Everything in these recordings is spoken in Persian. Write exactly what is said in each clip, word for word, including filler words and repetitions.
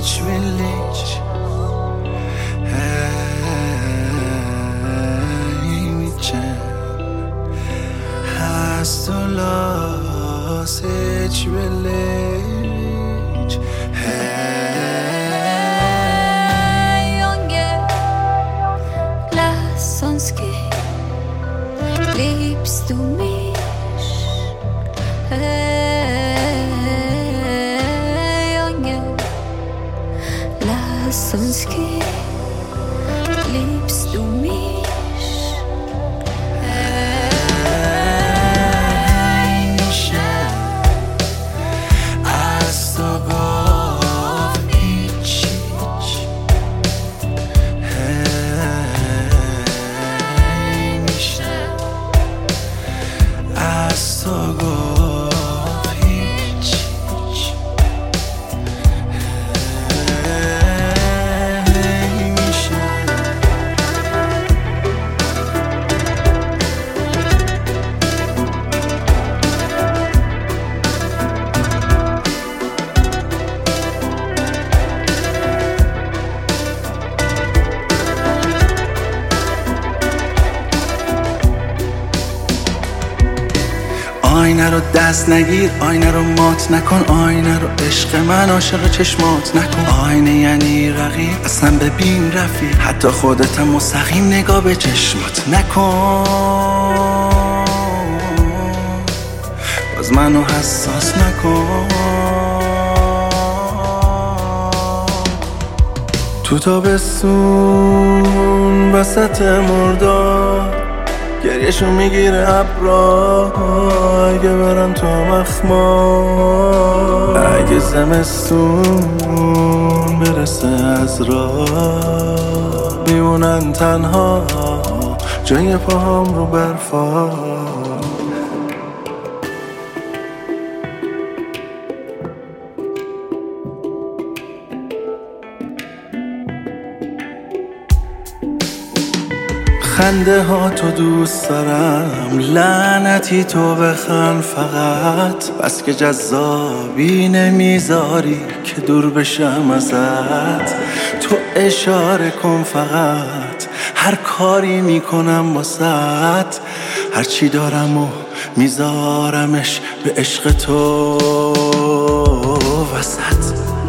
hiç vill hiç. Hey miçen hast du los hiç vill hiç. Hey Junge, lass uns gehen. Liebst du mich? Hey Junge, lass uns gehen. Liebst du mich? Hey miçen hast du gov hiç hiç. Hey miçen hast du gov hiç hiç. Hey miçen آینه رو دست نگیر، آینه رو مات نکن، آینه رو عشق من عاشق چشمات نکن. آینه یعنی رقیب، اصلا ببین رفیق، حتی خودتم مستقیم نگاه به چشمات نکن. باز منو حساس نکن. تو تابستون وسط مرداد گریهشو میگیره ابرا، اگه برن تو مخمار. اگه زمستون برسه از راه میمونن تنها جای پاهم رو برفا. خنده ها تو دوست دارم، لعنتی تو بخند فقط، بس که جذابی نمیذاری که دور بشم ازت. تو اشاره کن فقط، هر کاری میکنم واسط، هر چی دارم و میذارمش به عشق تو وسط.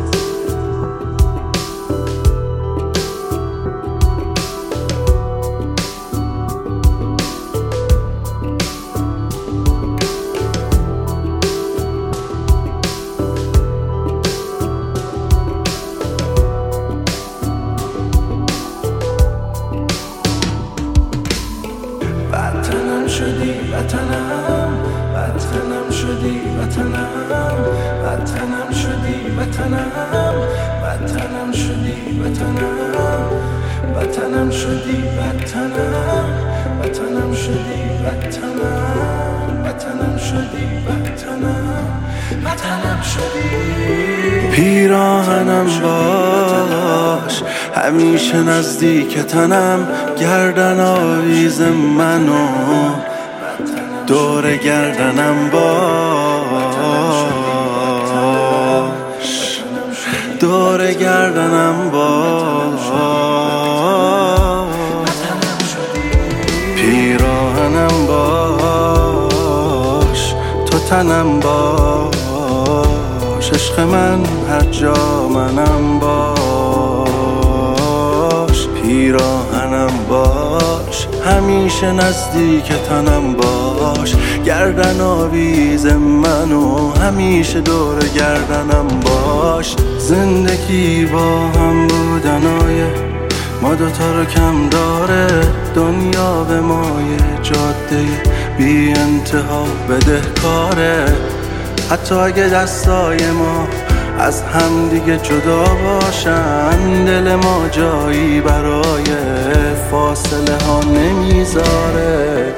وطنم شدی وطنم، وطنم شدی وطنم، وطنم شدی وطنم، وطنم شدی وطنم، وطنم شدی وطنم، وطنم شدی وطنم، وطنم شدی وطنم، وطنم شدی. پیراهنم باش همیشه نزدیک تنم، گردن آویز منو دور گردنم باش، دور گردنم باش. پیراهنم باش تو تنم باش، عشق من هر جا منم باش. پیراهنم باش همیشه نزدیک تنم باش، گردن آویز منو همیشه دور گردنم باش. زندگی با هم بودنای ما دوتا رو کم داره، دنیا به مای جاده بی انتها بدهکاره. حتی اگه دستای ما از هم دیگه جدا باشن، دل ما جایی برای فاصله ها نمیذاره.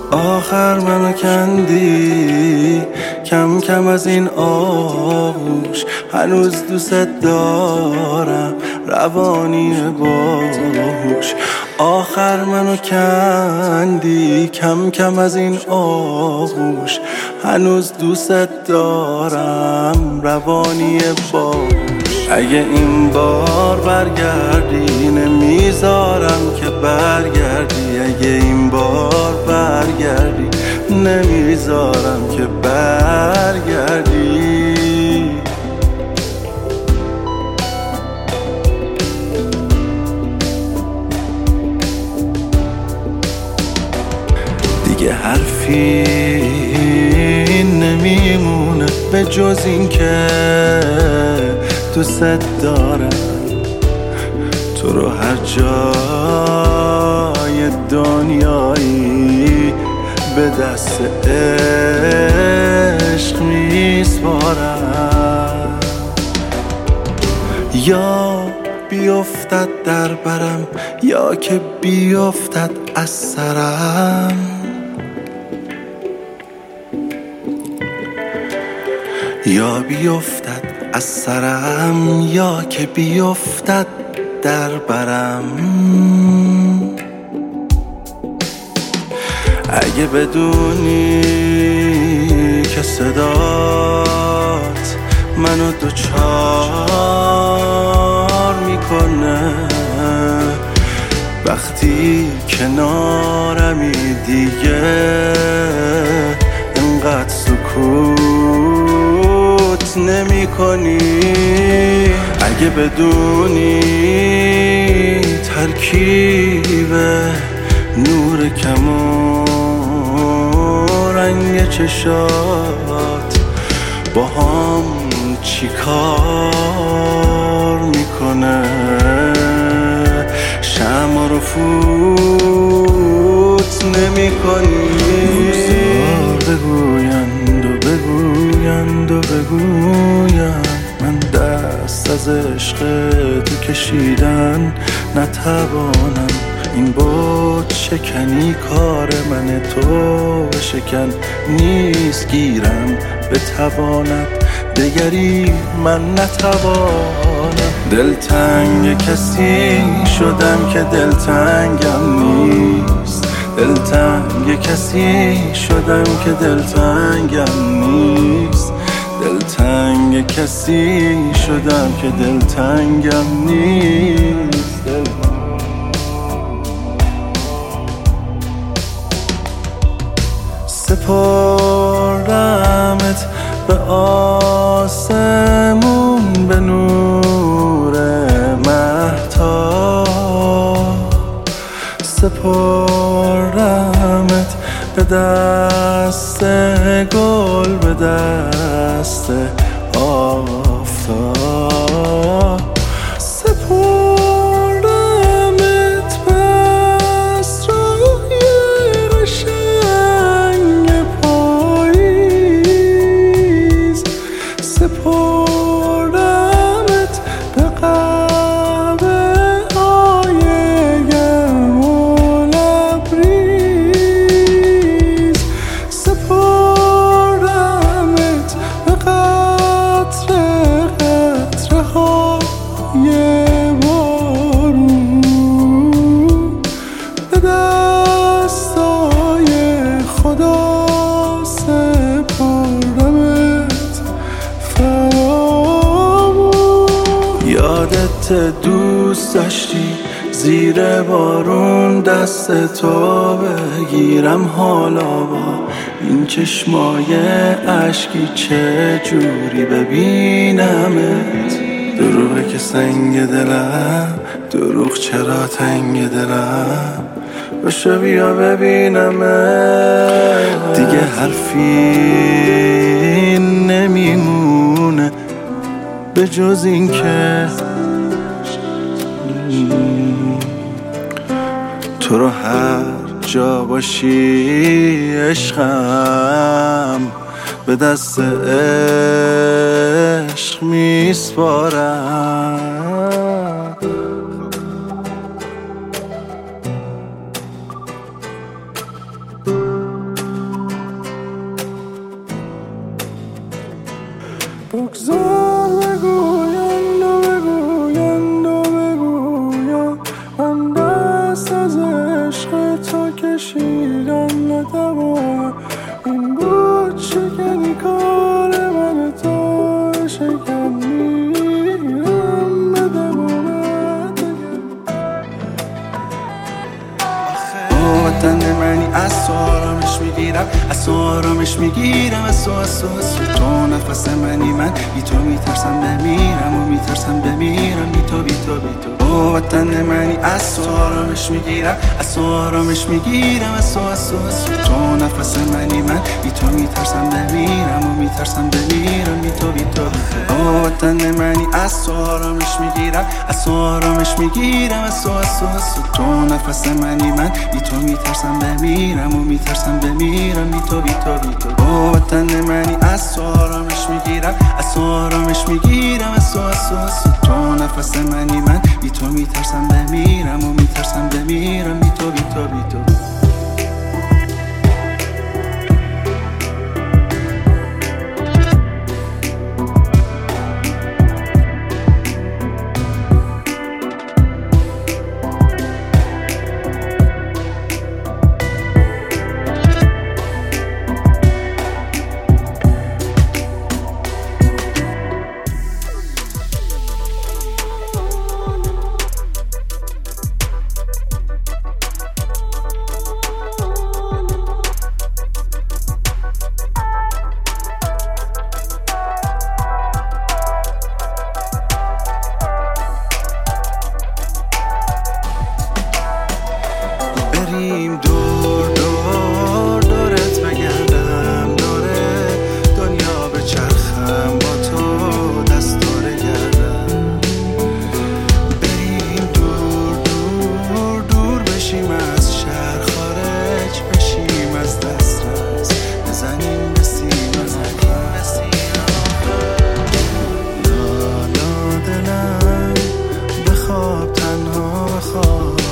آخر منو کندی کم کم از این آغوش، هنوز دوست دارم روانی باهوش. آخر منو کندی کم کم از این آغوش، هنوز دوست دارم روانی باهوش. اگه این بار برگردی نمیذارم که برگردی، اگه این بار برگردی نمیذارم که برگردی. دیگه حرفی نمیمونه به جز این که دوست دارم تو رو، هر جای دنیایی به دست عشق میسپارم. یا بیفتد در برم یا که بیفتد از سرم، یا بیفتد از سرم یا که بیفتد در برم. اگه بدونی که صدات منو دوچار میکنه، وقتی کنارمی دیگه انقدر سکوت نمی کنی. اگه بدونی ترکیب نور کم و رنگ چشات با هم چی کار میکنه، شمع رو فوت نمی کنی. بگویند و بگویند و بگویند من دست از عشق تو کشیدن نتوانم. این بود شکنی کار من، تو شکن نیست گیرم بتواند دگری من نتوانم. دلتنگ کسی شدم که دلتنگم نیست، دلتنگ کسی شدم که دلتنگم نیست، دلتنگ کسی شدم که دلتنگم نیست. سپردمت به آسمون به نور مهتاب، سپردمت به دست گل به دست آفتاب، سپردمت به اسرای قشنگ پاییز، سپردمت به قهوه های گرم و لبریز، سپردمت به قطره قطره های بارون، به دستای خدا سپردمت فرامون. یادت دوست داشتی زیر بارون دست تو بگیرم، حالا با این چشمای اشکی چه جوری ببینمت. دروغه که سنگ دلم، دروغ چرا تنگ دلم، باشه بیا ببینمت. دیگه حرفی نمیمونه به جز این که تو رو هر جا باشی عشقم به دست عشق میسپارم. بگذار بگویند و بگویند و بگویند من دست از عشق تو کشیدم نتوانم این بود شکنی کار من تو شکن میرم بدمانت وطن منی از تو آرامش میگیرم از تو آرامش میگیرم از تو از تو از تو تو نفس منی من بی تو میترسم بمیرم و میترسم بمیرم بی تو بی تو بی تو او وطن منی از تو آرامش میگیرم از تو آرامش میگیرم از تو از تو از تو تو نفس منی من بی تو میترسم بمیرم و میترسم بمیرم بی تو بی تو او وطن منی از تو آرامش میگیرم از تو آرامش میگیرم از تو از تو از تو تو نفس منی من بی تو میترسم بمیرم و میترسم بمیرم بی تو بی تو بی تو او وطن منی از تو آرامش میگیرم از تو آرامش میگیرم از تو از تو از تو تو نفس منی من بی تو میترسم بمیرم و میترسم بمیرم بی تو بی تو بی تو بریم دور دور دورت بگردم دوره دنیا به چرخم با تو دست دوره گردم بریم دور دور دور بشیم از شهر خارج بشیم از دسترس بزنیم به سینه زنیم به سینه لالا دلم بخواب تنها بخواب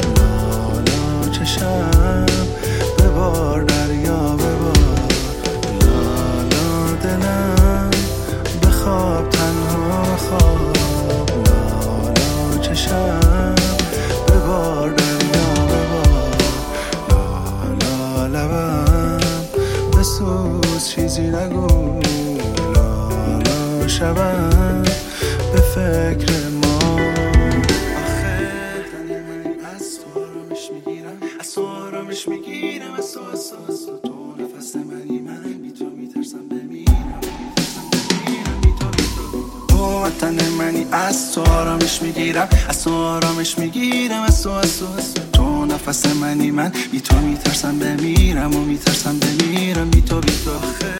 چشم ببار دریا ببار لالا دلم بخواب تنها خواب لالا چشم ببار دریا ببار لالا لبم بسوز چیزی نگو لالا شبم به فکر ما آرامش میگیرم از تو از تو از تو تو نفس منی من بی تو میترسم بمیرم میترسم بمیرم بی تو بی تو تو وطن منی از تو آرامش میگیرم از تو آرامش میگیرم از تو از تو از تو تو نفس منی من بی تو میترسم بمیرم و میترسم بمیرم بی تو بی تو